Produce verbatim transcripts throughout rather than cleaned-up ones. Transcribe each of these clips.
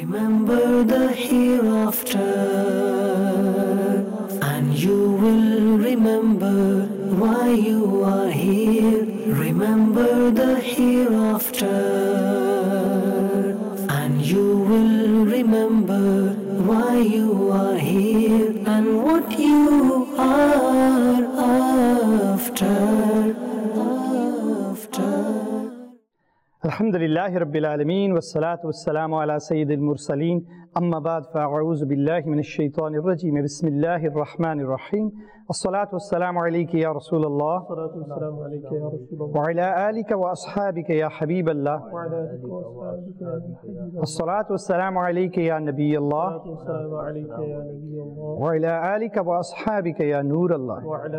Remember the hereafter, and you will remember why you are here. Remember the hereafter, and you will remember why you are here and what you are after. After. Alhamdulillahi Rabbil Alameen, wassalatu wassalamu ala Sayyidil Mursaleen, amma ba'd, fa'a'uzu billahi minash shaitanir rajeem, bismillahir rahmanir rahim, as-salatu wassalamu alayka ya Rasulallah, wa ala alika wa ashabika ya Habiballah, as-salatu wassalamu alayka ya Nabiyallah, wa ala alika wa ashabika ya Nurallah,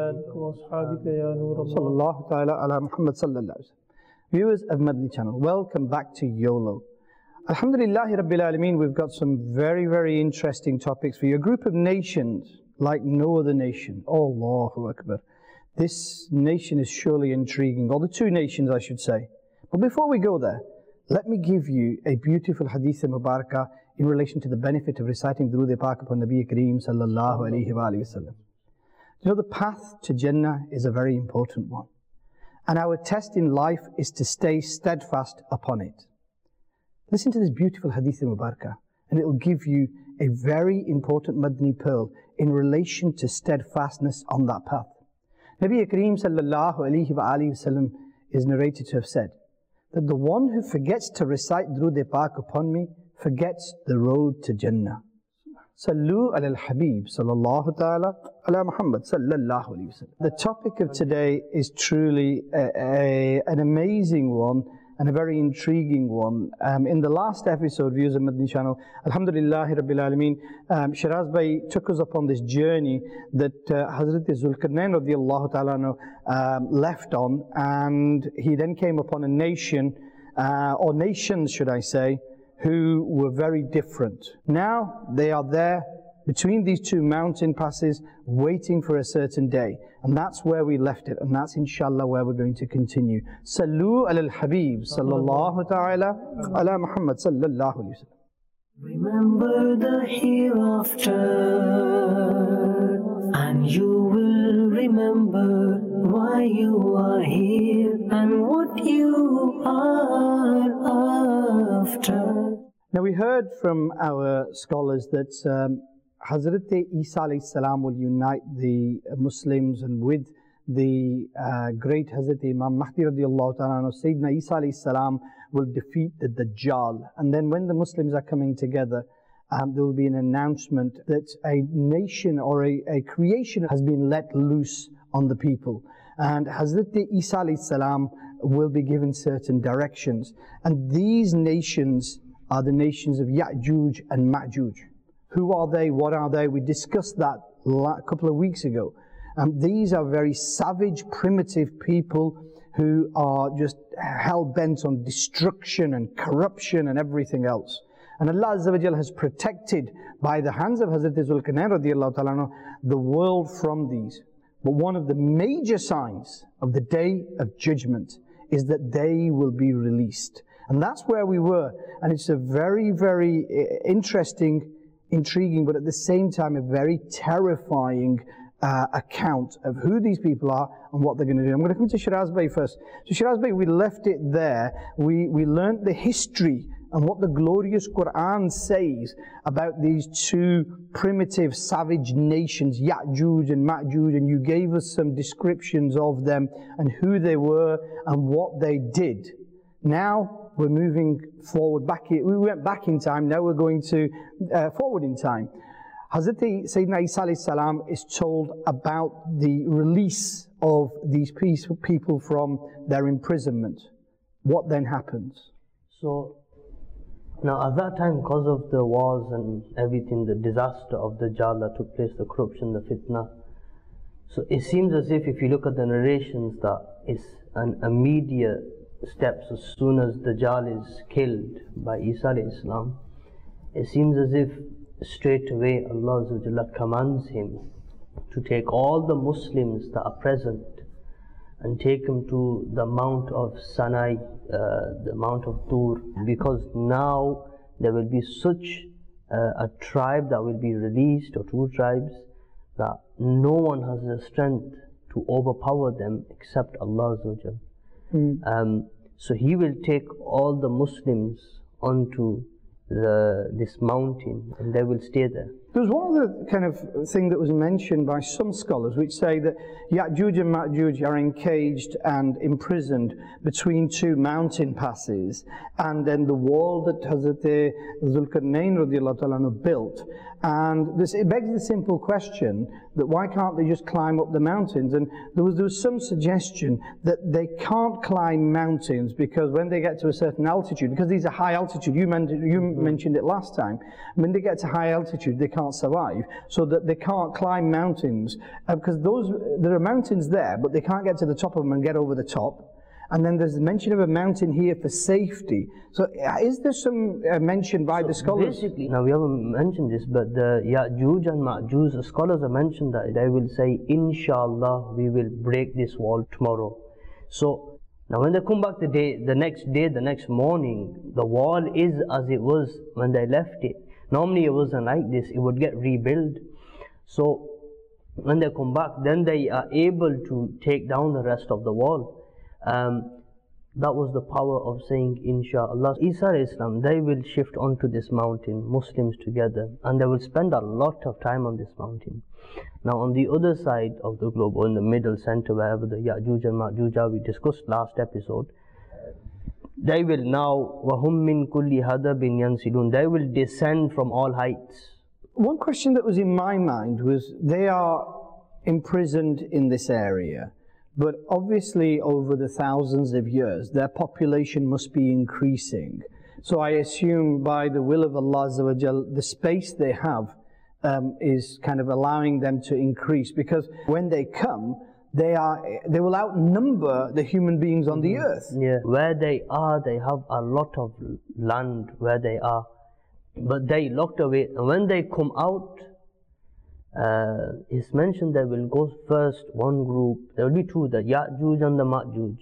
sallallahu ta'ala ala Muhammad sallallahu alayhi wa sallam. Viewers of Madani channel, welcome back to YOLO. Alhamdulillahi Rabbil Alameen, we've got some very, very interesting topics for you. A group of nations like no other nation. Allahu Akbar. This nation is surely intriguing, or the two nations I should say. But before we go there, let me give you a beautiful hadith mubarakah in relation to the benefit of reciting Durood Pak upon Nabi Kareem sallallahu alayhi wa sallam. You know, the path to Jannah is a very important one. And our test in life is to stay steadfast upon it. Listen to this beautiful hadith mubarakah, and it will give you a very important Madani pearl in relation to steadfastness on that path. Nabi Kareem sallallahu alayhi wa sallam is narrated to have said that the one who forgets to recite Durood Pak upon me forgets the road to Jannah. Sallu ala al-Habib sallallahu ta'ala ala Muhammad sallallahu alayhi wa sallam. The topic of today is truly a, a, an amazing one and a very intriguing one. Um, in the last episode, viewers of Madani channel, Alhamdulillahi Rabbil Alameen, um, Shiraz Bhai took us up on this journey that uh, Hazrat Zulkarnain radiallahu ta'ala um, left on, and he then came upon a nation, uh, or nations should I say, who were very different. Now they are there between these two mountain passes waiting for a certain day, and that's where we left it, and that's inshallah where we're going to continue. Sallu ala al-Habib sallallahu ta'ala ala Muhammad sallallahu alayhi wa sallam. Remember the hereafter, and you will remember why you are here and what you are after. Now we heard from our scholars that um, Hazrat Isa alayhi salam will unite the Muslims, and with the uh, great Hazrat Imam Mahdi radiallahu ta'ala, Sayyidina Isa alayhi salam will defeat the Dajjal. And then when the Muslims are coming together, um, there will be an announcement that a nation or a, a creation has been let loose on the people. And Hazrat Isa alayhi salam will be given certain directions. And these nations are the nations of Ya'juj and Ma'juj. Who are they? What are they? We discussed that a couple of weeks ago. Um, these are very savage, primitive people who are just hell-bent on destruction and corruption and everything else. And Allah Azza wa Jal has protected by the hands of Hazrat Zulkarnain radiallahu ta'ala the world from these. But one of the major signs of the Day of Judgment is that they will be released. And that's where we were. And it's a very, very interesting, intriguing, but at the same time a very terrifying uh, account of who these people are and what they're going to do. I'm going to come to Shiraz Bhai first. So Shiraz Bhai, we left it there. We, we learnt the history and what the glorious Quran says about these two primitive, savage nations, Ya'juj and Ma'juj, and you gave us some descriptions of them and who they were and what they did. Now we're moving forward back. We went back in time, now we're going to uh, forward in time. Hazrat Sayyidina Isa alayhi salam is told about the release of these peaceful people from their imprisonment. What then happens? So, now at that time, because of the wars and everything, the disaster of the Dajjal that took place, the corruption, the fitna, so it seems as if, if you look at the narrations, that it's an immediate steps as soon as the Dajjal is killed by Isa alayhi salam. It seems as if straight away Allah Azza wa Jalla commands him to take all the Muslims that are present and take them to the Mount of Sinai, uh, the Mount of Tur, because now there will be such uh, a tribe that will be released, or two tribes, that no one has the strength to overpower them except Allah Azza wa Jal. Mm. Um, so He will take all the Muslims onto the, this mountain, and they will stay there. There's one other kind of thing that was mentioned by some scholars, which say that Ya'juj and Ma'juj are encaged and imprisoned between two mountain passes, and then the wall that Hazrat Zulkarnain radiallahu ta'ala built. And this, it begs the simple question that why can't they just climb up the mountains? And there was, there was some suggestion that they can't climb mountains because when they get to a certain altitude, because these are high altitude, you, men you mm-hmm. mentioned it last time, when they get to high altitude they can't survive, so that they can't climb mountains, uh, because those, there are mountains there, but they can't get to the top of them and get over the top. And then there's mention of a mountain here for safety. So is there some uh, mention by so the scholars? Basically, now we haven't mentioned this, but the Ya'juj and Ma'juj, the scholars have mentioned that they will say, Inshallah, we will break this wall tomorrow. So now when they come back the day, the next day, the next morning, the wall is as it was when they left it. Normally it wasn't like this, it would get rebuilt. So when they come back, then they are able to take down the rest of the wall. Um, that was the power of saying Insha'Allah. Isa alayhi salam, they will shift onto this mountain, Muslims together, and they will spend a lot of time on this mountain. Now on the other side of the globe, or in the middle center, wherever the Ya'juj and Ma'juj are, we discussed last episode, they will now, وَهُمْ مِنْ كُلِّ هَدَبٍ يَنْسِلُونَ, they will descend from all heights. One question that was in my mind was, they are imprisoned in this area, but obviously over the thousands of years their population must be increasing. So I assume by the will of Allah Azza wa Jal, the space they have um, is kind of allowing them to increase, because when they come, they are they will outnumber the human beings on the earth. Yeah, where they are, they have a lot of land where they are, but they locked away. And when they come out, uh, it's mentioned they will go first, one group, there will be two, the Ya'juj and the Ma'juj.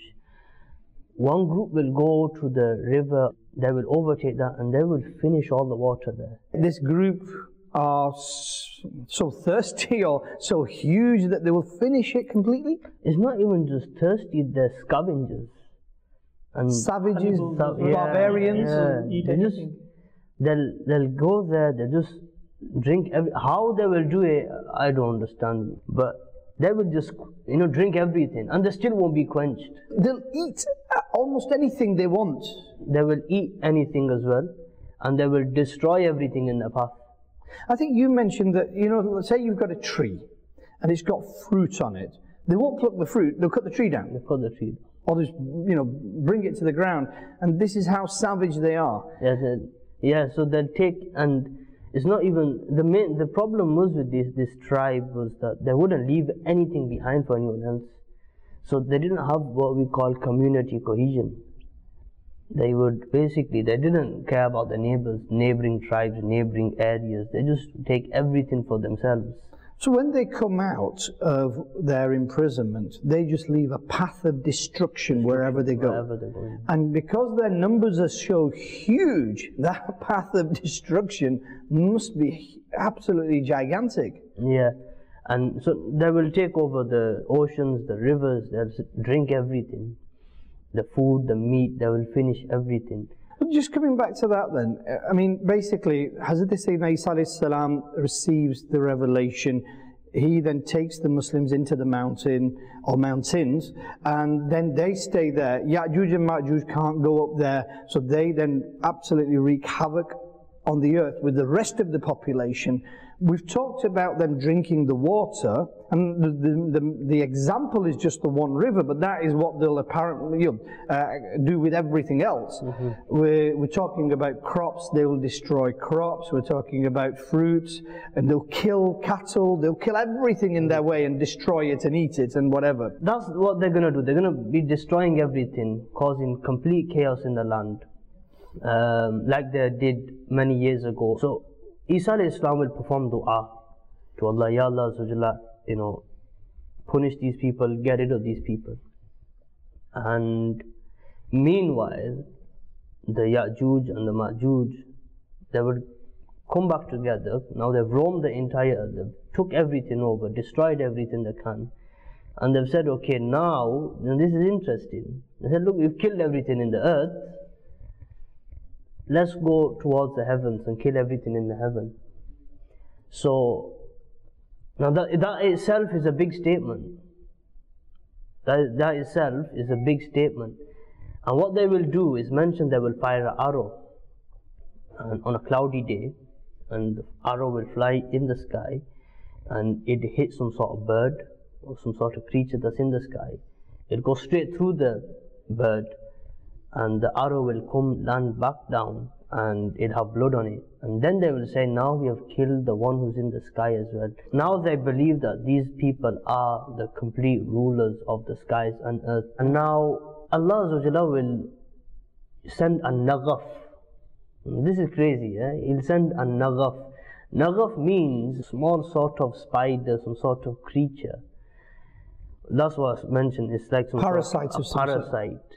One group will go to the river, they will overtake that, and they will finish all the water there. This group are so thirsty or so huge that they will finish it completely? It's not even just thirsty, they're scavengers. And Savages, so, yeah, barbarians. Yeah. Eat They just, they'll, they'll go there, they just drink every, how they will do it, I don't understand. But they will just, you know, drink everything, and they still won't be quenched. They'll eat almost anything they want. They will eat anything as well, and they will destroy everything in their path. I think you mentioned that, you know, say you've got a tree and it's got fruit on it. They won't pluck the fruit, they'll cut the tree down. They cut the tree down. Or just, you know, bring it to the ground. And this is how savage they are. Yeah, they, yeah so they'll take, and it's not even, the main, the problem was with this, this tribe was that they wouldn't leave anything behind for anyone else. So they didn't have what we call community cohesion. They would basically, they didn't care about the neighbors, neighboring tribes, neighboring areas. They just take everything for themselves. So when they come out of their imprisonment, they just leave a path of destruction wherever they go. Wherever they go. And because their numbers are so huge, that path of destruction must be absolutely gigantic. Yeah, and so they will take over the oceans, the rivers, they'll drink everything. The food, the meat, they will finish everything. Just coming back to that then, I mean, basically, Hazrat Sayyidina Isa alayhi salam receives the revelation. He then takes the Muslims into the mountain, or mountains, and then they stay there. Ya'juj and Ma'juj can't go up there, so they then absolutely wreak havoc on the earth with the rest of the population. We've talked about them drinking the water, and the, the, the, the example is just the one river, but that is what they'll apparently, you know, uh, do with everything else. Mm-hmm. we're, we're talking about crops, they will destroy crops, we're talking about fruits, and they'll kill cattle, they'll kill everything in their way and destroy it and eat it and whatever. That's what they're going to do. They're going to be destroying everything, causing complete chaos in the land, um, like they did many years ago. So Isa alayhi salam will perform dua to Allah, Ya Allah, Azza, you know, punish these people, get rid of these people. And meanwhile, the Ya'juj and the Ma'juj, they would come back together. Now they've roamed the entire earth, they've took everything over, destroyed everything they can. And they've said, okay, now, now this is interesting. They said, look, we've killed everything in the earth. Let's go towards the heavens and kill everything in the heaven. So, now that, that itself is a big statement. That, that itself is a big statement. And what they will do is mention they will fire an arrow and on a cloudy day, and the arrow will fly in the sky, and it hits some sort of bird or some sort of creature that's in the sky. It'll go straight through the bird, and the arrow will come land back down, and it'll have blood on it. And then they will say, now we have killed the one who's in the sky as well. Now they believe that these people are the complete rulers of the skies and earth. And now Allah Azza wa Jalla will send a naghaf. This is crazy, eh? He'll send a naghaf. Naghaf means small sort of spider, some sort of creature. That's what's mentioned. It's like some Parasites sort of of some sort. parasite.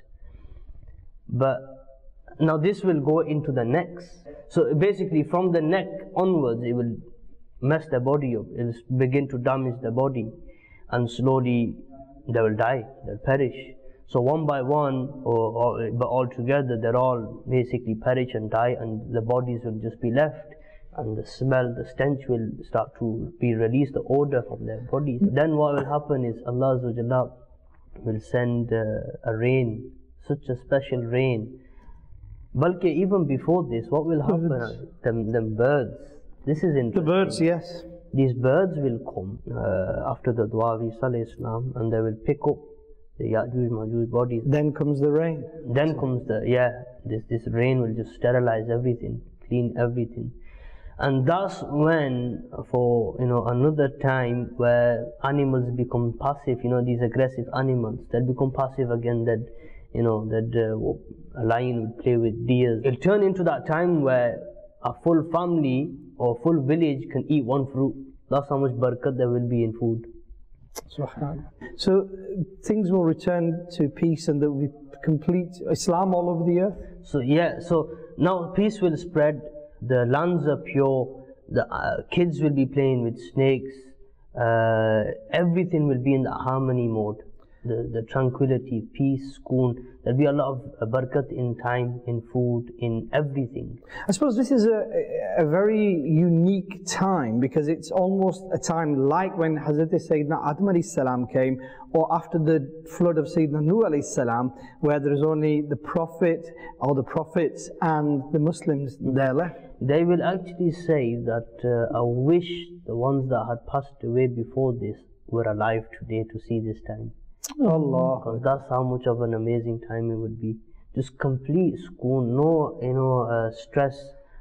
But now this will go into the necks. So basically from the neck onwards it will mess their body up. It will begin to damage the body, and slowly they will die, they'll perish. So one by one, or, or but all together, they're all basically perish and die, and the bodies will just be left, and the smell, the stench will start to be released, the odor from their bodies. Then what will happen is Allah Azza wa Jalla will send uh, a rain, such a special rain. Balki even before this, what will happen? Birds. Them, them birds. This is interesting. The birds, yes. These birds will come uh, after the dua of Isa alayhi salam, and they will pick up the Ya'juj Ma'juj bodies. Then comes the rain. Then comes the, yeah, this, this rain will just sterilize everything, clean everything. And that's when, for, you know, another time where animals become passive, you know, these aggressive animals, they'll become passive again, that, you know, that uh, a lion would play with deer. It'll turn into that time where a full family or full village can eat one fruit. That's how much barakat there will be in food. So things will return to peace, and there will be complete Islam all over the earth? So yeah, so now peace will spread, the lands are pure, the uh, kids will be playing with snakes, uh, everything will be in the harmony mode. The, the tranquility, peace, sukoon. There'll be a lot of barakat in time, in food, in everything. I suppose this is a, a very unique time, because it's almost a time like when Hazrat Sayyidina Adam alayhi salam came, or after the flood of Sayyidina Nuh alayhi salam, where there is only the Prophet or the prophets and the Muslims there left. They will actually say that uh, I wish the ones that had passed away before this were alive today to see this time. Allah. Because that's how much of an amazing time it would be. Just complete sukoon, no, you know, uh, stress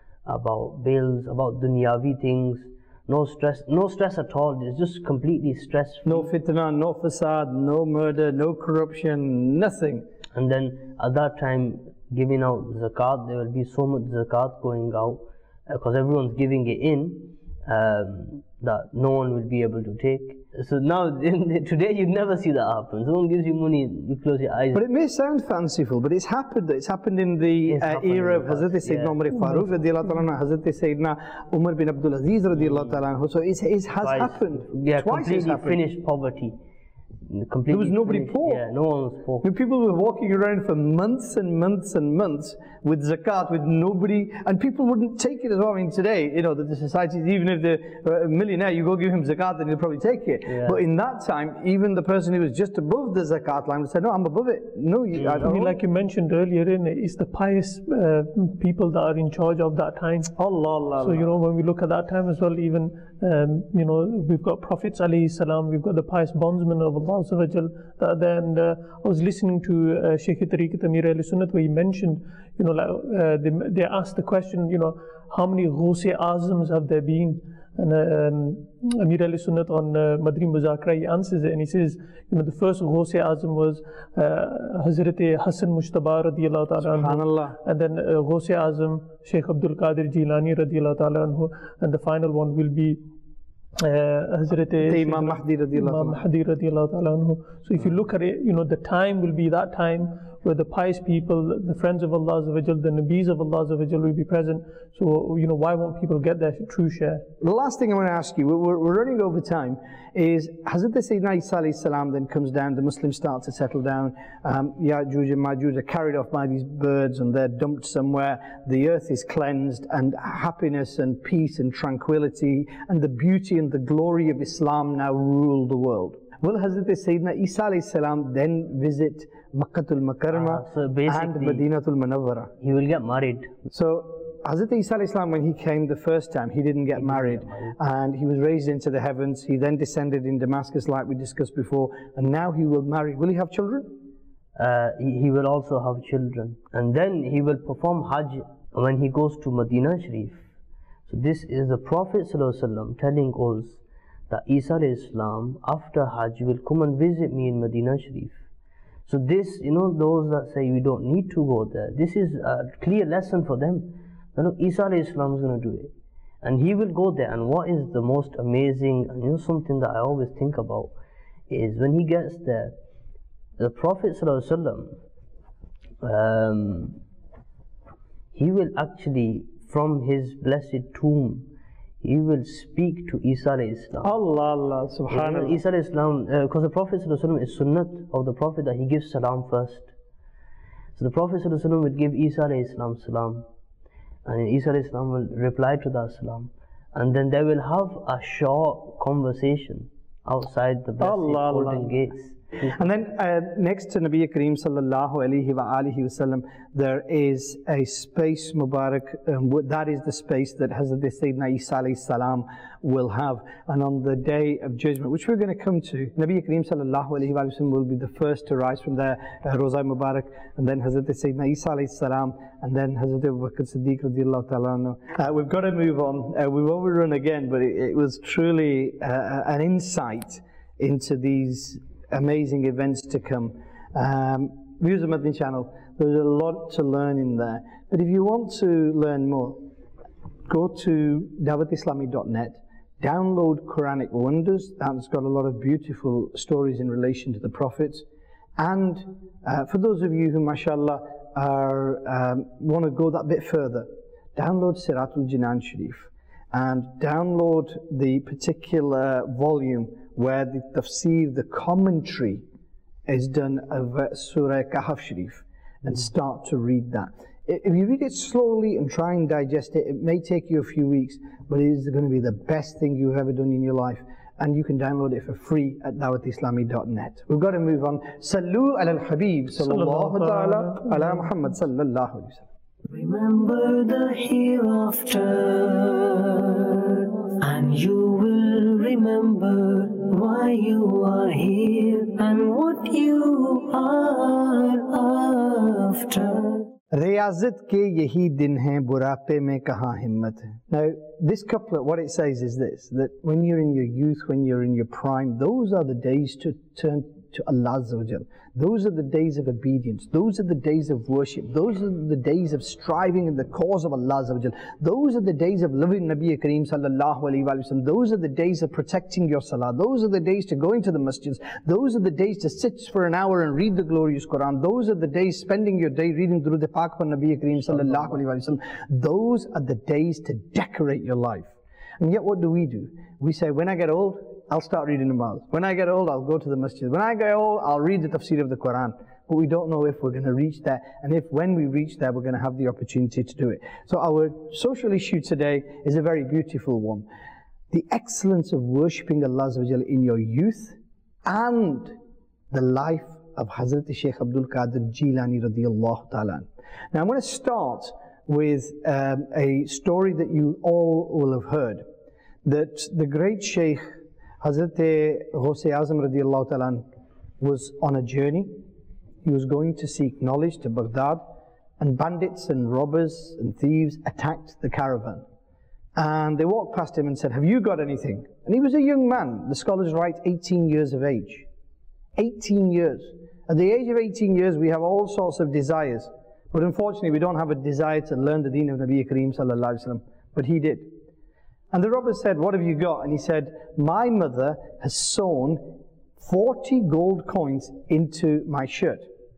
about bills, about dunyavi things, no stress, no stress at all. It's just completely stress-free. No fitna, no fasad, no murder, no corruption, nothing. And then at that time, giving out zakat, there will be so much zakat going out, because uh, everyone's giving it in, um, that no one will be able to take. So now, today you'd never see that happen. Someone gives you money, you close your eyes. But it may sound fanciful, but it's happened. It's happened in the uh, era of Hazrat Sayyidina Umar Farooq radiallahu ta'ala anhu, Hazrat Sayyidina Umar bin Abdul Aziz radiallahu ta'ala anhu. So it, it has Twice. happened. Yeah, Twice completely happened. finished poverty. Completely There was nobody finished. poor. Yeah, no one was poor. I mean, people were walking around for months and months and months with zakat, with nobody, and people wouldn't take it as well. I mean, today, you know, that the society, even if they're a millionaire, you go give him zakat, then he'll probably take it. Yeah. But in that time, even the person who was just above the zakat line would say, no, I'm above it. No, you, I I don't mean, know. like you mentioned earlier, in it, it's the pious uh, people that are in charge of that time. Allah, Allah, So, you know, when we look at that time as well, even, um, you know, we've got Prophets alayhi salam, we've got the pious bondsmen of Allah Azza wa Jal that are there. And uh, I was listening to uh, Shaykh Tariqat Amir Ahl Sunnat, where he mentioned, you know, like, uh, they, they asked the question, you know, how many Ghusi Azams have there been? And uh, um, Amir Ahl Sunnat on uh, Madri Muzakra, he answers it, and he says, you know, the first Ghusi Azam was uh, Hazrat Hassan Mushtaba radiallahu ta'ala anhu. SubhanAllah. And then uh, Ghusi Azam, Shaykh Abdul Qadir Jilani radiallahu ta'ala anhu. And the final one will be uh, Hazrat Imam Mahdi radiallahu Imam ta'ala. Mahdi radiallahu ta'ala anhu. So if you look at it, you know, the time will be that time where the pious people, the friends of Allah Azza wa Jal, the Nabis of Allah Azza wa Jal will be present. So, you know, why won't people get their true share? The last thing I want to ask you, we're, we're running over time, is Hazrat Sayyidina Isa alayhi salam then comes down, the Muslims start to settle down, um, Ya'juj and Ma'juj are carried off by these birds and they're dumped somewhere, the earth is cleansed, and happiness and peace and tranquility and the beauty and the glory of Islam now rule the world. Will Hazrat Sayyidina Isa alayhi salam then visit Makkatul Mukarramah uh, so and Madinatul Munawwara? He will get married. So Hazrat Isa alayhi salam, when he came the first time, he didn't get married, and he was raised into the heavens. He then descended in Damascus like we discussed before, and now he will marry. Will he have children? Uh, he, he will also have children, and then he will perform Hajj when he goes to Medina Sharif. So this is the Prophet ﷺ telling us that Isa alayhi salam after Hajj will come and visit me in Medina Sharif. So this, you know, those that say we don't need to go there, this is a clear lesson for them. You know, Isa alayhi salam is going to do it, and he will go there. And what is the most amazing, and you know, something that I always think about is when he gets there, the Prophet ﷺ, um, he will actually, from his blessed tomb, he will speak to Isa alayhi salam. Allah, Allah, subhanallah. Isa alayhi salam, because uh, the Prophet ﷺ is sunnat of the Prophet that he gives salam first. So the Prophet ﷺ would give Isa alayhi salam salam, and Isa alayhi salam will reply to that salam, and then they will have a short conversation outside the blessed Allah, golden Allah. gates. And then uh, next to Nabi Kareem sallallahu alayhi wa alihi wasallam, there is a space Mubarak, um, that is the space that Hazrat Sayyidina Isa alayhi salam will have. And on the day of judgment, which we're going to come to, Nabi Kareem sallallahu alayhi wa sallam will be the first to rise from there, uh, Roza Mubarak, and then Hazrat Sayyidina Isa alayhi salam, and then Hazrat Abu Bakr Siddiq radiallahu ta'ala. Uh, we've got to move on. Uh, we've overrun again, but it, it was truly uh, an insight into these amazing events to come. Um, Views of Madani channel, there's a lot to learn in there. But if you want to learn more, go to dawat islami dot net, download Quranic Wonders. That's got a lot of beautiful stories in relation to the prophets. And uh, for those of you who, mashallah, are, um, want to go that bit further, download Siratul Jinan Sharif and download the particular volume where the tafsir, the commentary is done of uh, Surah Kahf Sharif, and start to read that. If you read it slowly and try and digest it, it may take you a few weeks, but it is going to be the best thing you've ever done in your life. And you can download it for free at dawat islami dot net. We've got to move on. Sallu ala al-Habib sallallahu ta'ala ala Muhammad sallallahu alayhi wa sallam. Remember the hereafter, and you will remember why you are here and what you are after. Riyazat ke yahi din hai, burape mein kahan himmat hai. Now, this couplet, what it says is this, that when you're in your youth, when you're in your prime, those are the days to turn to Allah Azza wa Jal. Those are the days of obedience. Those are the days of worship. Those are the days of striving in the cause of Allah Azza wa Jal. Those are the days of loving Nabi Kareem sallallahu alayhi wa sallam. Those are the days of protecting your salah. Those are the days to go into the masjids. Those are the days to sit for an hour and read the glorious Quran. Those are the days spending your day reading through the Pak for Nabi Kareem sallallahu alayhi wa sallam. Those are the days to decorate your life. And yet what do we do? We say, when I get old, I'll start reading Namaz. When I get old, I'll go to the masjid. When I get old, I'll read the tafsir of the Quran. But we don't know if we're going to reach there, and if when we reach there, we're going to have the opportunity to do it. So our social issue today is a very beautiful one. The excellence of worshipping Allah Azza wa Jalla in your youth, and the life of Hazrat Shaykh Abdul Qadir Jilani radiyallahu ta'ala. Now I'm going to start with um, a story that you all will have heard, that the great Shaykh Hazrat Ghaus-e Azam radiyallahu ta'ala was on a journey. He was going to seek knowledge to Baghdad, and bandits and robbers and thieves attacked the caravan. And they walked past him and said, "Have you got anything?" And he was a young man. The scholars write eighteen years of age. eighteen years. At the age of eighteen years, we have all sorts of desires. But unfortunately, we don't have a desire to learn the deen of Nabi Kareem sallallahu alaihi wasallam. But he did. And the robbers said, "What have you got?" And he said, "My mother has sewn forty gold coins into my shirt."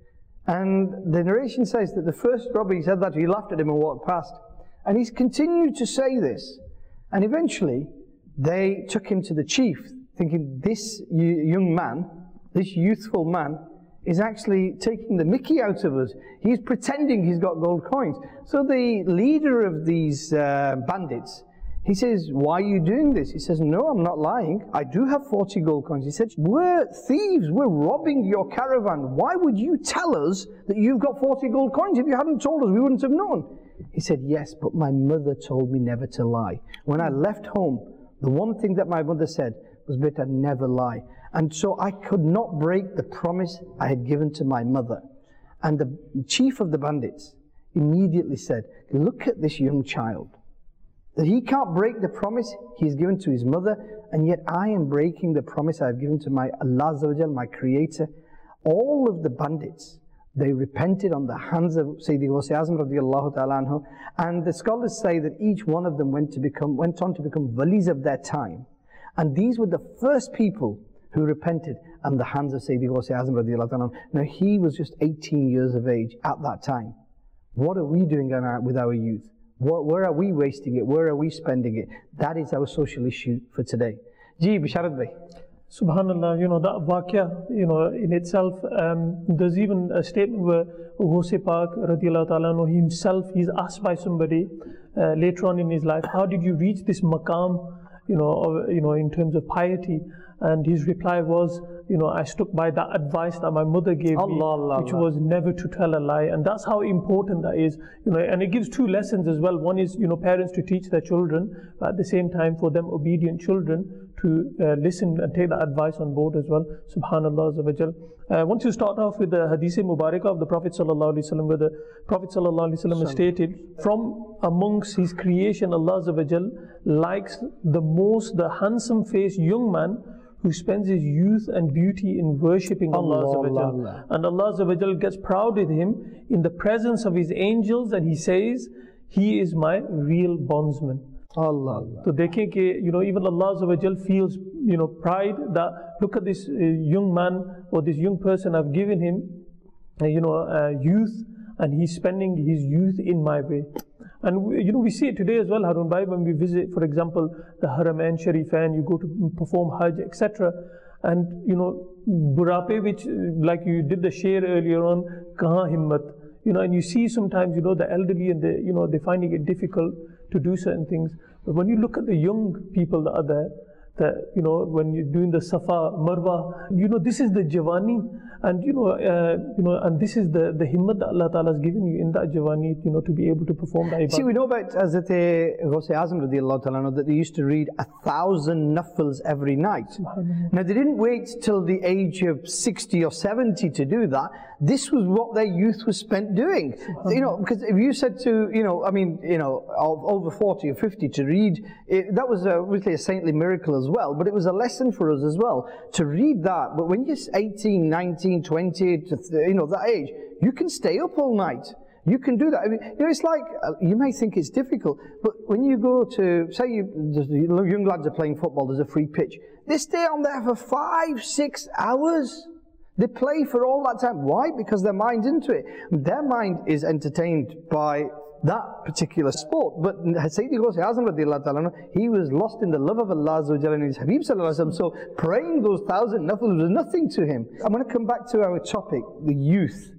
And the narration says that the first robber, he said that, he laughed at him and walked past. And he's continued to say this. And eventually, they took him to the chief, thinking this young man, this youthful man, is actually taking the mickey out of us. He's pretending he's got gold coins. So the leader of these uh, bandits, he says, why are you doing this? He says, no, I'm not lying. I do have forty gold coins. He said, we're thieves. We're robbing your caravan. Why would you tell us that you've got forty gold coins? If you hadn't told us, we wouldn't have known. He said, yes, but my mother told me never to lie. When I left home, the one thing that my mother said was, beta, never lie. And so I could not break the promise I had given to my mother. And the chief of the bandits immediately said, look at this young child. That he can't break the promise he's given to his mother, and yet I am breaking the promise I've given to my Allah Azza wa Jal, my Creator. All of the bandits, they repented on the hands of Sayyidi Ghaus Azam radiallahu ta'ala anhu, and the scholars say that each one of them went to become, went on to become walis of their time. And these were the first people who repented on the hands of Sayyidi Ghaus Azam radiallahu ta'ala anhu. Now he was just eighteen years of age at that time. What are we doing with our youth? Where are we wasting it? Where are we spending it? That is our social issue for today. Ji, Bisharat bhai. Subhanallah, you know, that waqia, you know, in itself, um, there's even a statement where Ghaus Pak radiallahu ta'ala anhu himself, he's asked by somebody uh, later on in his life, how did you reach this maqam, you know, of, you know, in terms of piety? And his reply was, you know, I stuck by that advice that my mother gave Allah, me, Allah, which Allah. was never to tell a lie. And that's how important that is, you know, and it gives two lessons as well. One is, you know, parents to teach their children, but at the same time for them obedient children to uh, listen and take that advice on board as well. Subhanallah Azza wa Jal. I want to start off with the Hadith Mubarakah of the Prophet Sallallahu Alaihi Wasallam, where the Prophet Sallallahu Alaihi Wasallam stated, from amongst his creation, Allah Azza wa Jal likes the most the handsome faced young man who spends his youth and beauty in worshipping Allah, Allah, Allah, Allah. And Allah Azza wa Jal gets proud with him in the presence of his angels, and he says, he is my real bondsman. Allah, Allah. So dekhen ke, you know, even Allah Azza wa Jal feels, you know, pride that look at this uh, young man or this young person, I've given him, uh, you know, uh, youth, and he's spending his youth in my way. And we, you know, we see it today as well, Harun Bhai, when we visit, for example, the Haramain Sharifain, you go to perform Hajj, et cetera. And you know, Burape, which like you did the share earlier on, kahan himmat, you know, and you see sometimes, you know, the elderly and the, you know, they're finding it difficult to do certain things. But when you look at the young people that are there, that, you know, when you're doing the Safa, Marwa, you know, this is the Javani, and you know, uh, you know, and this is the the himmat that Allah Ta'ala has given you in that Javani, you know, to be able to perform that ibadah. See, we know about Hazrat Ghaus Azam radiallahu ta'ala that they used to read a thousand naffals every night. Now they didn't wait till the age of sixty or seventy to do that. This was what their youth was spent doing. You know, because if you said to, you know, I mean, you know, over forty or fifty to read, it, that was obviously a saintly miracle as well, but it was a lesson for us as well to read that. But when you're eighteen, nineteen, twenty, to, you know, that age, you can stay up all night. You can do that. I mean, you know, it's like, uh, you may think it's difficult, but when you go to, say you, the young lads are playing football, there's a free pitch. They stay on there for five, six hours. They play for all that time. Why? Because their mind's into it. Their mind is entertained by that particular sport. But Sayyidi Ghaus Azam radiallahu ta'ala, he was lost in the love of Allah Azza wa Jalla and his Habib sallallahu alaihi wasallam. So praying those thousand nafils was nothing to him. I'm going to come back to our topic, the youth.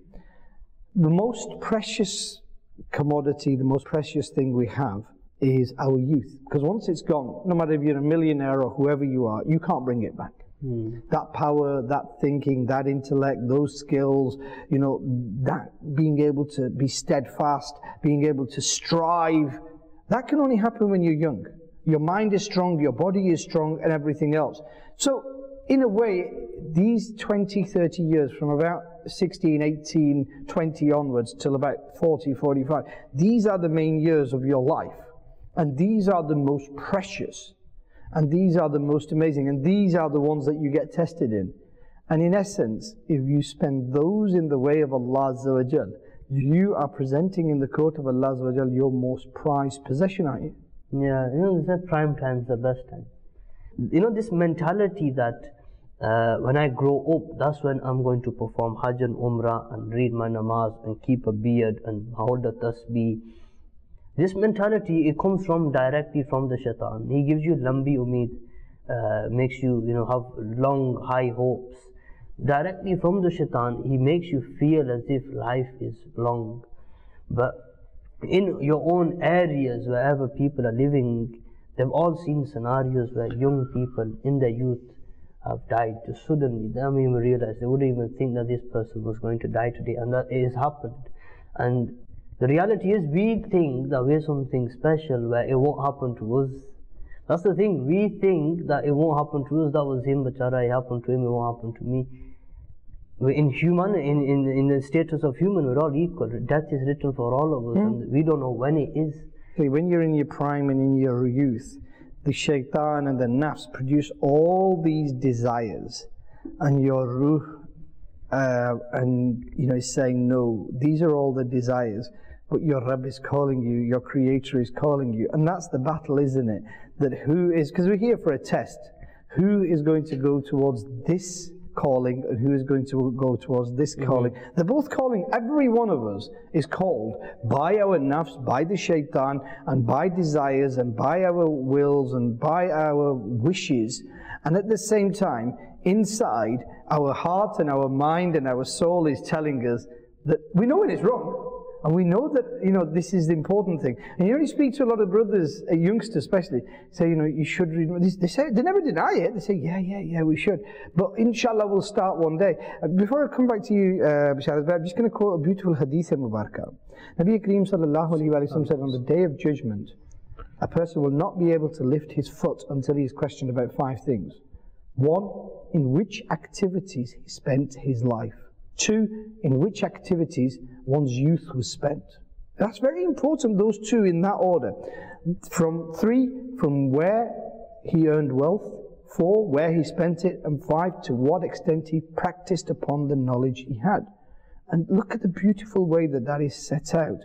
The most precious commodity, the most precious thing we have is our youth. Because once it's gone, no matter if you're a millionaire or whoever you are, you can't bring it back. Mm. That power, that thinking, that intellect, those skills, you know, that being able to be steadfast, being able to strive, that can only happen when you're young. Your mind is strong, your body is strong, and everything else. So, in a way, these twenty, thirty years, from about sixteen, eighteen, twenty onwards till about forty, forty-five, these are the main years of your life. And these are the most precious. And these are the most amazing. And these are the ones that you get tested in. And in essence, if you spend those in the way of Allah Azza wa Jal, you are presenting in the court of Allah Azza wa Jal your most prized possession, aren't you? Yeah, you know, it's that prime time is the best time. You know, this mentality that uh, when I grow up, that's when I'm going to perform Hajj and Umrah and read my namaz and keep a beard and hold a tasbih. This mentality, it comes from directly from the shaitan. He gives you lambi umeed, uh, makes you, you know, have long, high hopes. Directly from the shaitan, he makes you feel as if life is long. But in your own areas, wherever people are living, they've all seen scenarios where young people in their youth have died. Just suddenly, they don't even realize, they wouldn't even think that this person was going to die today, and that it has happened. And the reality is, we think that we're something special where it won't happen to us. That's the thing, we think that it won't happen to us. That was him, bachara, it happened to him, it won't happen to me. We're in human, in, in, in the status of human, we're all equal. Death is written for all of us, mm. and we don't know when it is. See, when you're in your prime and in your youth, the shaitan and the nafs produce all these desires, and your ruh, uh, and you know, is saying, no, these are all the desires. But your Rabb is calling you, your Creator is calling you. And that's the battle, isn't it? That who is, because we're here for a test, who is going to go towards this calling and who is going to go towards this mm-hmm. calling? They're both calling. Every one of us is called by our nafs, by the shaitan, and by desires, and by our wills, and by our wishes. And at the same time, inside, our heart and our mind and our soul is telling us that we know when it's wrong. And we know that, you know, this is the important thing. And you only speak to a lot of brothers, uh, youngsters especially, say, you know, you should read. They say, they never deny it. They say, yeah, yeah, yeah, we should. But inshallah, we'll start one day. Uh, before I come back to you, uh, Bashar, I'm just going to quote a beautiful hadith in Mubarakah. Nabi Kareem sallallahu alayhi wa sallam said, on the day of judgment, a person will not be able to lift his foot until he is questioned about five things. One, in which activities he spent his life. Two, in which activities one's youth was spent. That's very important, those two in that order. From three, from where he earned wealth. Four, where he spent it. And five, to what extent he practiced upon the knowledge he had. And look at the beautiful way that that is set out.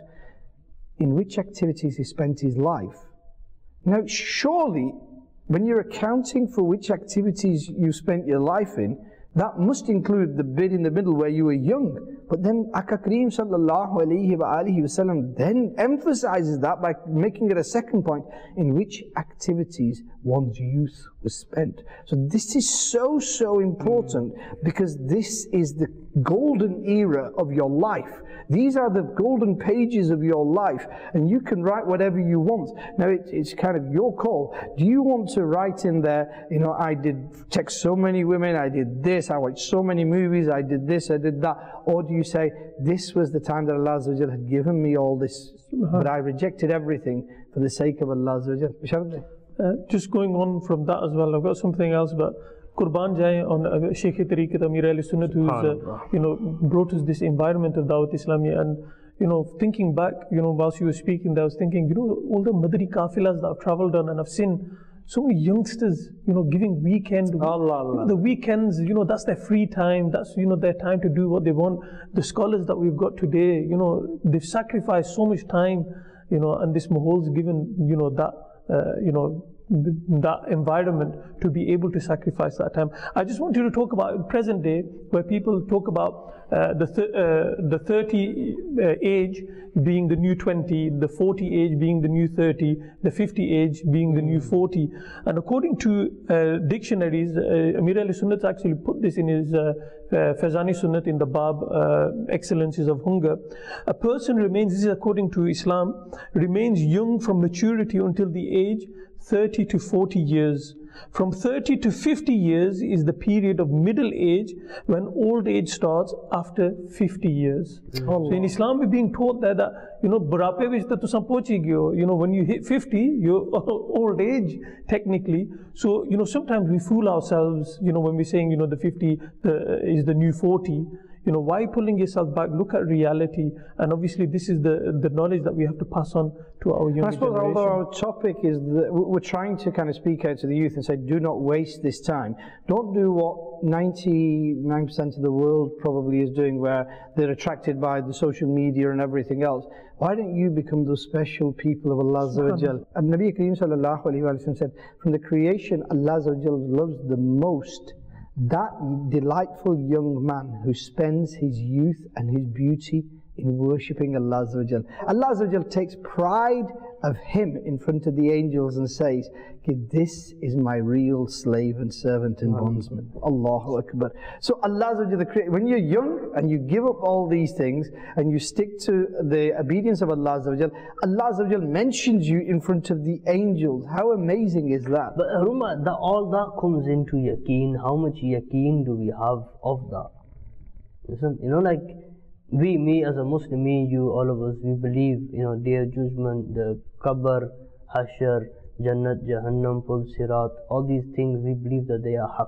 In which activities he spent his life. Now, surely, when you're accounting for which activities you spent your life in, that must include the bit in the middle where you were young. But then Aka Kareem sallallahu alayhi wa alihi wa sallam then emphasizes that by making it a second point, in which activities one's youth was spent. So this is so, so important, because this is the golden era of your life. These are the golden pages of your life, and you can write whatever you want. Now it, it's kind of your call. Do you want to write in there, you know, I did text so many women, I did this, I watched so many movies, I did this, I did that? Or do you say, this was the time that Allah Azza wa Jal had given me all this, but I rejected everything for the sake of Allah Azza wa Jal? Uh, just going on from that as well, I've got something else, but Qurban Jaye on uh, Shaykh Tariqat Amir Ahl Sunnat, who's uh, you know, brought us this environment of Dawat Islami. And you know, thinking back, you know, whilst you were speaking, I was thinking, you know, all the Madri kafilas that I've travelled on, and I've seen so many youngsters, you know, giving weekend, Allah, Allah. You know, the weekends, you know, that's their free time, that's, you know, their time to do what they want. The scholars that we've got today, you know, they've sacrificed so much time, you know, and this Mahol's given, you know, that, uh, you know, that environment to be able to sacrifice that time. I just want you to talk about present day, where people talk about uh, the th uh, the thirty uh, age being the new twenty, the forty age being the new thirty, the fifty age being the new forty. And according to uh, dictionaries, uh, Amir Ahl Sunnat actually put this in his uh, uh, Fazani Sunnat in the Bab, uh, Excellences of Hunger. A person remains, this is according to Islam, remains young from maturity until the age thirty to forty years. From thirty to fifty years is the period of middle age, when old age starts after fifty years. Mm. So in Islam we're being taught that, that you know, burape vich ta tusa pochi gyo, you know, when you hit fifty, you're old age technically. So you know, sometimes we fool ourselves, you know, when we're saying, you know, the fifty the, is the new forty. You know, why pulling yourself back? Look at reality, and obviously this is the the knowledge that we have to pass on to our younger I suppose generation. Although our topic is that we're trying to kind of speak out to the youth and say, do not waste this time. Don't do what ninety-nine percent of the world probably is doing, where they're attracted by the social media and everything else. Why don't you become those special people of Allah Azza wa Jal? And Nabi Kareem sallallahu alayhi wa sallam said, from the creation Allah Azza wa Jal loves the most that delightful young man who spends his youth and his beauty in worshipping Allah Azza wa Jal. Allah Azza wa Jal takes pride of him in front of the angels and says, okay, this is my real slave and servant and bondsman. Allahu Akbar. So Allah Azza wa Jal, the Creator, when you're young and you give up all these things and you stick to the obedience of Allah Azza wa Jal, Allah Azza wa Jal mentions you in front of the angels. How amazing is that? But Harun, that all that comes into yaqeen. How much yaqeen do we have of that? Listen, you know, like we, me as a Muslim, me, you, all of us, we believe, you know, Day of Judgment, the Qabr, Hashar, Jannat, Jahannam, Pul Sirat, all these things, we believe that they are haqq.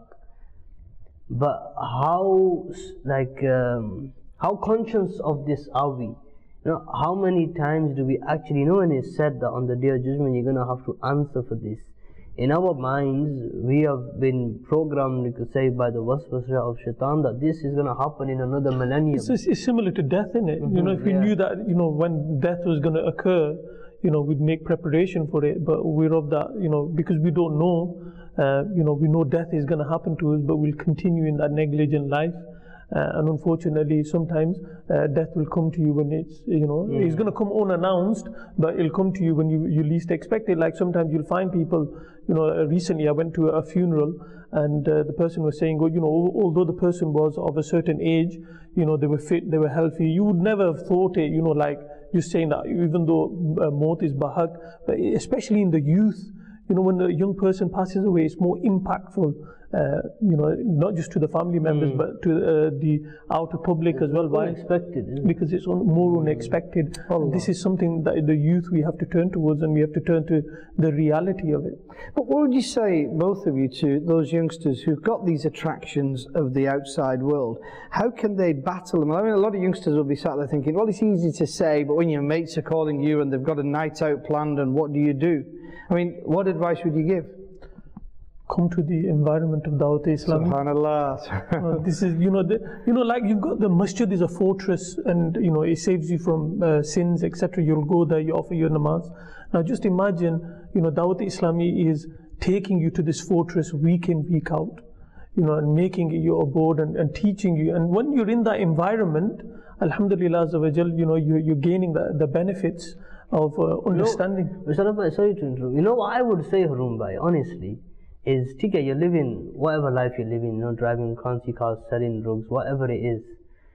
But how, like, um, how conscious of this are we? You know, how many times do we actually, you know, when it's said that on the Day of Judgment you're going to have to answer for this? In our minds, we have been programmed, you could say, by the waswasa of shaitan that this is going to happen in another millennium. It's, it's similar to death, isn't it? Mm-hmm, you know, if we yeah. knew that, you know, when death was going to occur, you know, we'd make preparation for it. But we're of that, you know, because we don't know, uh, you know, we know death is going to happen to us, but we'll continue in that negligent life. Uh, and unfortunately, sometimes uh, death will come to you when it's, you know, mm. it's going to come unannounced, but it'll come to you when you, you least expect it. Like sometimes you'll find people, you know, uh, recently I went to a funeral and uh, the person was saying, oh, you know, although the person was of a certain age, you know, they were fit, they were healthy, you would never have thought it, you know, like you're saying that even though uh, maut is bahak, but especially in the youth, you know, when a young person passes away, it's more impactful. Uh, you know, not just to the family members, mm. but to uh, the outer public it's as well. Why? Unexpected, isn't it? Because it's un more unexpected. Allah. This is something that the youth we have to turn towards, and we have to turn to the reality of it. But what would you say, both of you, to those youngsters who've got these attractions of the outside world? How can they battle them? I mean, a lot of youngsters will be sat there thinking, well, it's easy to say, but when your mates are calling you and they've got a night out planned, and what do you do? I mean, what advice would you give? Come to the environment of Dawat Islam. Subhanallah. uh, this is, you know, the, you know, like you've got the masjid is a fortress, and you know it saves you from uh, sins, et cetera. You'll go there, you offer your namaz. Now, just imagine, you know, Dawat Islami is taking you to this fortress week in, week out, you know, and making it your abode and, and teaching you. And when you're in that environment, Alhamdulillah Azza wa Jal, you know, you're, you're gaining the, the benefits of uh, understanding. You know, sorry to interrupt. You know what I would say, Harun bhai, honestly, is, Tika, you're living whatever life you're living, you know, driving fancy cars, selling drugs, whatever it is.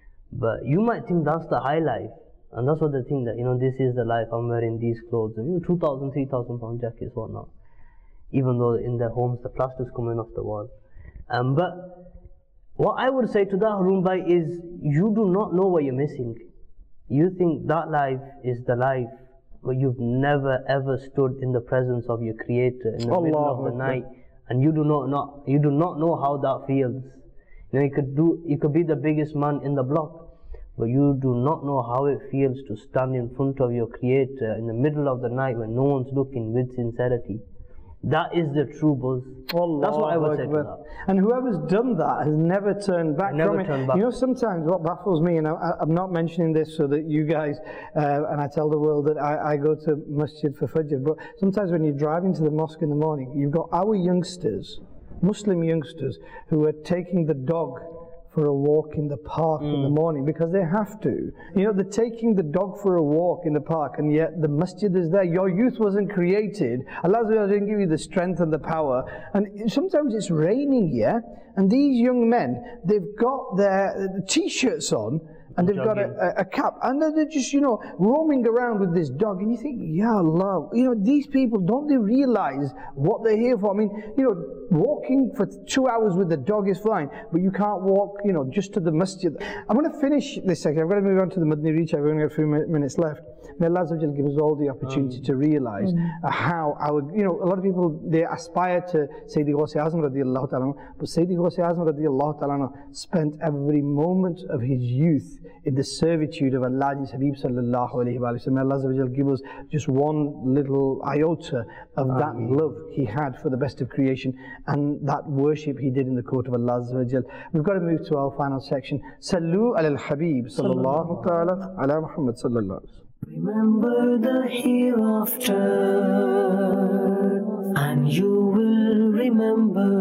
But you might think that's the high life. And that's what they think, that, you know, this is the life, I'm wearing these clothes, and, you know, two thousand, three thousand pound jackets, whatnot. Even though in their homes the plaster's coming off the wall. Um, but what I would say to that, Harun bhai, is you do not know what you're missing. You think that life is the life, but you've never ever stood in the presence of your Creator in the Allah middle of the night. And you do not, not you do not know how that feels. You know, you could do you could be the biggest man in the block, but you do not know how it feels to stand in front of your Creator in the middle of the night when no one's looking, with sincerity. That is the true buzz. Allah, that's what I would say to that. And whoever's done that has never turned back never from turned it. Back. You know, sometimes what baffles me, and I, I'm not mentioning this so that you guys, uh, and I tell the world that I, I go to masjid for Fajr, but sometimes when you're driving to the mosque in the morning, you've got our youngsters, Muslim youngsters, who are taking the dog for a walk in the park mm. in the morning because they have to. You know, they're taking the dog for a walk in the park, and yet the masjid is there. Your youth wasn't created. Allah didn't give you the strength and the power. And sometimes it's raining, yeah? And these young men, they've got their t-shirts on, and they've got a, a cap, and they're just, you know, roaming around with this dog, and you think, Ya Allah, you know, these people, don't they realize what they're here for? I mean, you know, walking for two hours with the dog is fine, but you can't walk, you know, just to the masjid. I'm going to finish this section. I'm going to move on to the Madni Reach. I've only got a few minutes left. May Allah give us all the opportunity um, to realize mm. uh, how our, you know, a lot of people, they aspire to Sayyidi Ghusi Azam radiallahu ta'ala, but Sayyidi Ghusi Azam radiallahu ta'ala spent every moment of his youth in the servitude of Allah and His Habib sallallahu alayhi wa sallam. May Allah give us just one little iota of Ameen. That love he had for the best of creation and that worship he did in the court of Allah. We've got to move to our final section. Sallu ala al-Habib sallallahu ta'ala ala Muhammad sallallahu. Remember the hereafter, and you will remember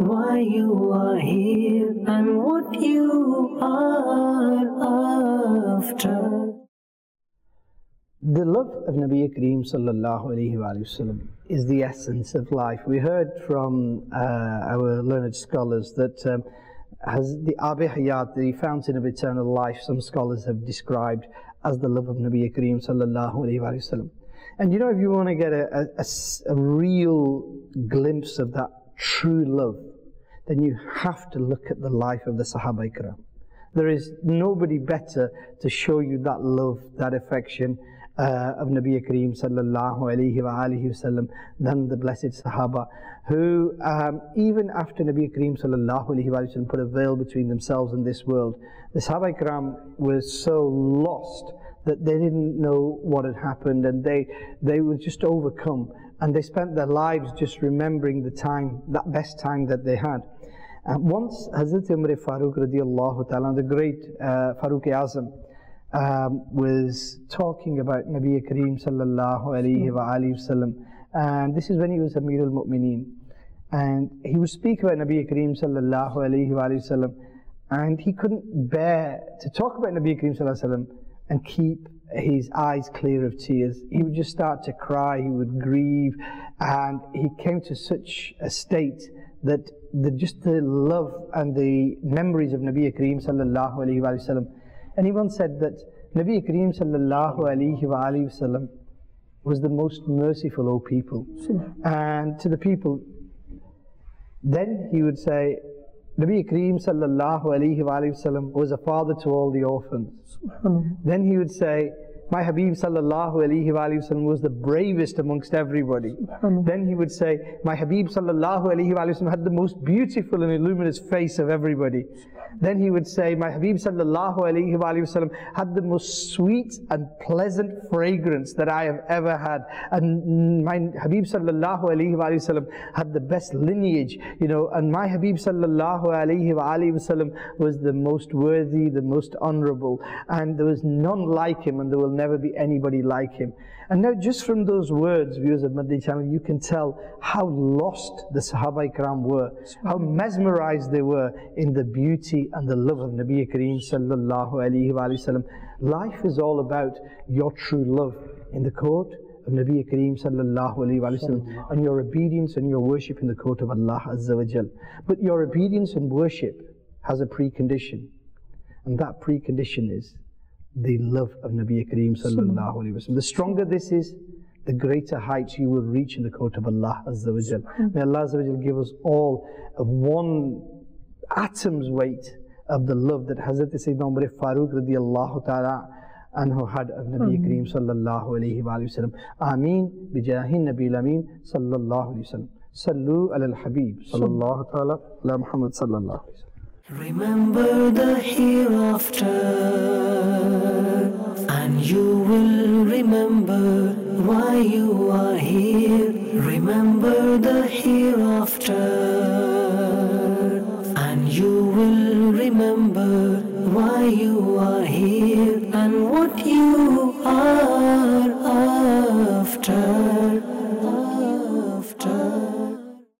why you are here and what you are after. The love of Nabi Kareem sallallahu alayhi wa sallam is the essence of life. We heard from uh, our learned scholars that um, has the Abi Hayat, the fountain of eternal life, some scholars have described as the love of Nabi Kareem sallallahu alayhi wa sallam. And you know, if you want to get a, a, a real glimpse of that true love, then you have to look at the life of the Sahaba Ikram. There is nobody better to show you that love, that affection Uh, of Nabi Kareem sallallahu alayhi wa alihi wasallam than the blessed Sahaba, who um, even after Nabi Kareem sallallahu alayhi wa sallam put a veil between themselves and this world, the Sahaba Ikram were so lost that they didn't know what had happened, and they they were just overcome, and they spent their lives just remembering the time, that best time that they had. And once Hazrat Umar Farooq radiallahu ta'ala, the great uh, Farooq Azam, Um, was talking about Nabi Kareem sallallahu alayhi wa alihi wasallam, and this is when he was Amir al-Mu'mineen, and he would speak about Nabi Kareem sallallahu alayhi wa alihi wasallam, and he couldn't bear to talk about Nabi Kareem sallallahu alayhi wasallam and keep his eyes clear of tears. He would just start to cry, he would grieve, and he came to such a state that the, just the love and the memories of Nabi Kareem sallallahu alayhi wa sallam. And he once said that Nabi Kareem sallallahu alayhi wa alayhi wa sallam was the most merciful of people. And to the people, then he would say, Nabi Kareem sallallahu alayhi wa alayhi wa sallam was a father to all the orphans. Then he would say, my Habib sallallahu alayhi wa alayhi wa sallam was the bravest amongst everybody. Then he would say, my Habib sallallahu alayhi wa alayhi wa sallam had the most beautiful and luminous face of everybody. Then he would say, my Habib sallallahu alayhi wa alayhi wa sallam had the most sweet and pleasant fragrance that I have ever had. And my Habib sallallahu alayhi wa alayhi wa sallam had the best lineage, you know, and my Habib sallallahu alayhi wa alayhi wa sallam was the most worthy, the most honorable, and there was none like him, and there will never be anybody like him. And now just from those words, viewers of Madani Channel, you can tell how lost the Sahaba Ikram were, how mesmerized they were in the beauty and the love of Nabi Kareem sallallahu alayhi wa sallam. Life is all about your true love in the court of Nabi Kareem sallallahu alayhi wa sallam, and your obedience and your worship in the court of Allah Azza wa Jal. But your obedience and worship has a precondition, and that precondition is the love of Nabi Kareem sallallahu alayhi wa sallam. The stronger this is, the greater heights you will reach in the court of Allah Azza wa Jal. May Allah Azza wa Jal give us all of one atom's weight of the love that Hazrat Sayyidina Umar Farooq radiallahu ta'ala anhu had of Nabi Kareem sallallahu alayhi wa sallam. Ameen bijahin Nabi al-Ameen sallallahu alayhi wa sallam. Sallu ala al-Habib sallallahu ta'ala ala Muhammad sallallahu alayhi wa sallam. Remember the hereafter, and you will remember why you are here. Remember the hereafter, and you will remember why you are here and what you are